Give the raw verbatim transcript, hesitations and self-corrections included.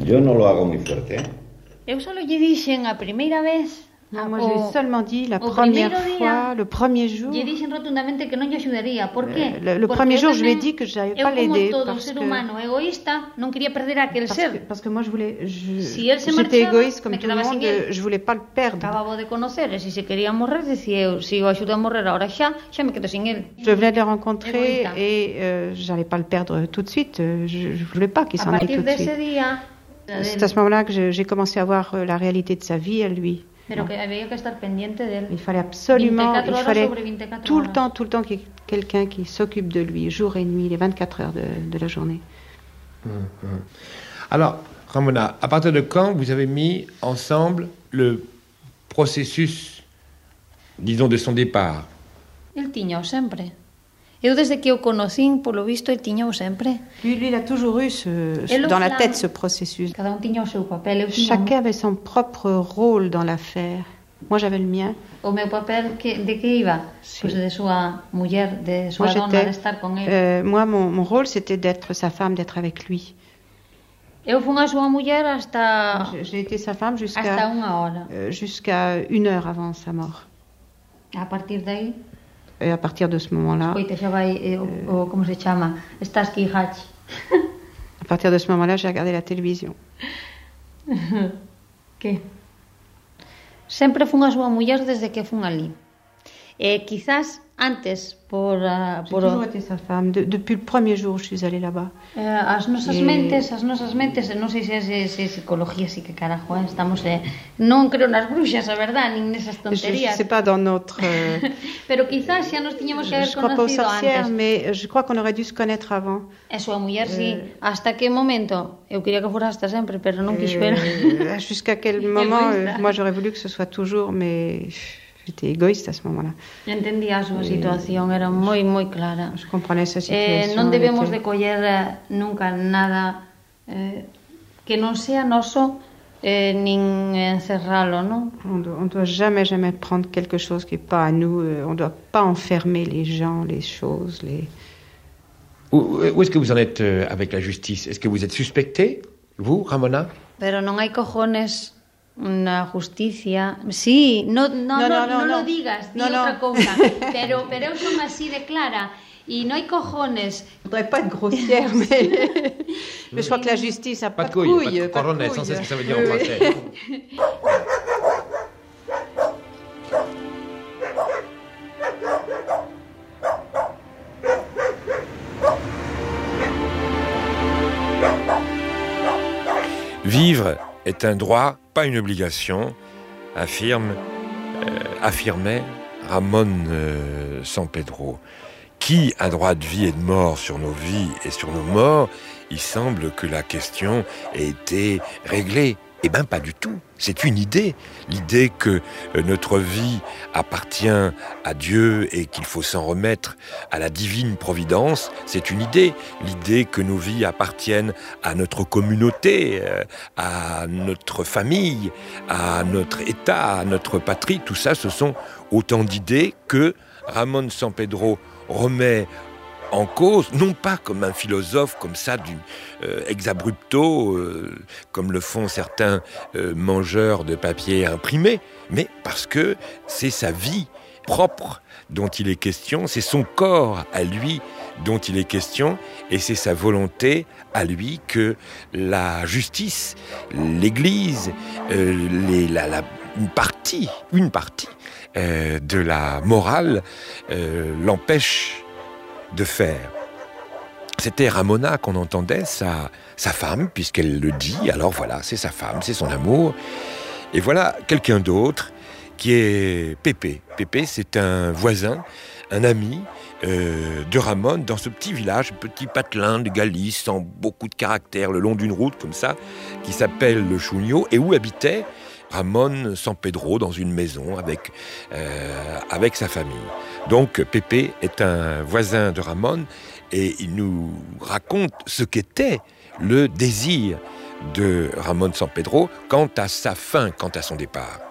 Yo no lo hago muy fuerte, ¿eh? Eu solo lle dixen a primeira vez. Non, moi, j'ai seulement dit la première fois, le premier jour. Lle dixen rotundamente que non lle axudaría. Por qué? Le, le premier jour, je lui ai dit que je n'allais pas l'aider. Eu, como todo ser humano egoísta, non quería perder aquel parce ser. Que, parce que moi, je voulais, je, si j'étais égoïste comme tout le monde, je voulais pas le perdre. Acababa de conocer, e se se quería morrer, decía eu, se o axudo a morrer ahora xa, xa me quedo sin él. Je venais de le rencontrer egoísta. Et euh, j'allais pas le perdre tout de suite. Je, je voulais pas qu'il s'en aille tout de suite. Día, c'est à ce moment-là que je, j'ai commencé à voir la réalité de sa vie à lui. Pero que había que estar pendiente de él. Il fallait absolument, il fallait tout le temps, tout le temps qu'il y ait quelqu'un qui s'occupe de lui, jour et nuit, les vingt-quatre heures de, de la journée. Mmh, mmh. Alors, Ramona, à partir de quand vous avez mis ensemble le processus, disons, de son départ? El tiñao sempre. Eu desde que o conocín, polo visto, el tiñao sempre. Lui, lui, il a toujours eu ce, ce, dans la tête ce processus. Cada un tiña o seu papel. Eu Chacun avait son propre rôle dans l'affaire. Moi, j'avais le mien. O meu papel, que, de que iba? Sí. Pues de súa muller, de súa moi, dona, de estar con él. Euh, moi, mon, mon rôle, c'était d'être sa femme, d'être avec lui. Eu fun a súa muller hasta... J'ai été sa femme jusqu'à... Hasta unha hora. Euh, jusqu'à une heure avant sa mort. A partir daí... Et à partir de ce moment-là... Escoite, xa vai, eh, o, o, como se chama? Starsky y Hutch. À partir de ce moment-là, j'ai regardé la télévision. Que? Sempre fun a súa muller desde que fun ali. E quizás antes, por... Uh, por J'ai toujours été sa femme. De, depuis le premier jour, je suis allée là-bas. Eh, as nosas e... mentes, as nosas mentes, non sei se é se, se psicología, si que carajo, eh, estamos... Eh, non creo nas bruxas, a verdad, nin nesas tonterías. Je sais pas dans notre... Euh... Pero quizás xa nos tiñamos que haber je conocido antes. Je crois pas aux sorcières, mais je crois qu'on aurait dû se connaître avant. E súa muller, eh... sí. Hasta que momento? Eu quería que fora hasta sempre, pero non quixo ver. Euh, jusqu'à quel moment euh, moi, j'aurais voulu que ce soit toujours, mais... J'étais égoïste à ce moment-là. Entendía a súa situación, era moi, moi clara. Je comprenais sa situation. Eh, non debemos de coller nunca nada eh, que non sea noso, eh, nin encerralo, non? On doit, on doit jamais, jamais prendre quelque chose qui n'est pas à nous. Euh, on ne doit pas enfermer les gens, les choses, les... Où, où est-ce que vous en êtes avec la justice? Est-ce que vous êtes suspectée, vous, Ramona? Pero non hai cojones... Na justicia, sí, no, no, no, no, no, no lo digas, di no, otra no. cosa, pero, pero eu son así de clara y no hay cojones. Je voudrais pas être grossière, mais, mais je crois que la justice a pas, pas de couilles. couilles pas de cojones, c'est ce que ça veut dire en français. Vivre est un droit, pas une obligation, affirme, euh, affirmait Ramón euh, Sampedro. Qui a droit de vie et de mort sur nos vies et sur nos morts? Il semble que la question ait été réglée. Eh bien, pas du tout. C'est une idée. L'idée que euh, notre vie appartient à Dieu et qu'il faut s'en remettre à la divine providence, c'est une idée. L'idée que nos vies appartiennent à notre communauté, euh, à notre famille, à notre État, à notre patrie, tout ça, ce sont autant d'idées que Ramón Sampedro remet en cause, non pas comme un philosophe comme ça, du euh, ex abrupto, euh, comme le font certains euh, mangeurs de papier imprimé, mais parce que c'est sa vie propre dont il est question, c'est son corps à lui dont il est question, et c'est sa volonté à lui que la justice, l'Église, euh, les, la, la, une partie, une partie euh, de la morale euh, l'empêche de faire. C'était Ramona qu'on entendait, sa, sa femme, puisqu'elle le dit, alors voilà, c'est sa femme, c'est son amour. Et voilà quelqu'un d'autre qui est Pépé. Pépé, c'est un voisin, un ami euh, de Ramón dans ce petit village, petit patelin de Galice, sans beaucoup de caractère, le long d'une route comme ça, qui s'appelle le Chugno, et où habitait Ramón Sampedro dans une maison avec, euh, avec sa famille. Donc Pépé est un voisin de Ramón et il nous raconte ce qu'était le désir de Ramón Sampedro quant à sa fin, quant à son départ.